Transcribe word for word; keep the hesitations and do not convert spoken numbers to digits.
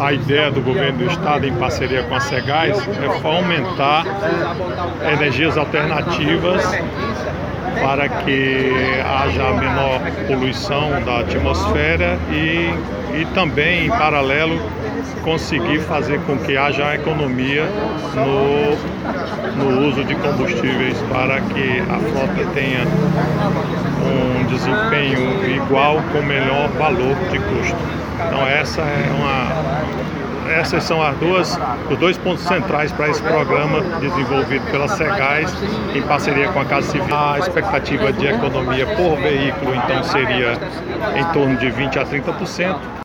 A ideia do governo do estado, em parceria com a Segás, é fomentar energias alternativas para que haja menor poluição da atmosfera e, e também, em paralelo, conseguir fazer com que haja economia no, no uso de combustíveis para que a frota tenha um desempenho igual com melhor valor de custo. Então essa é uma Essas são as duas, os dois pontos centrais para esse programa desenvolvido pela Segás em parceria com a Casa Civil. A expectativa de economia por veículo então seria em torno de vinte a trinta por cento.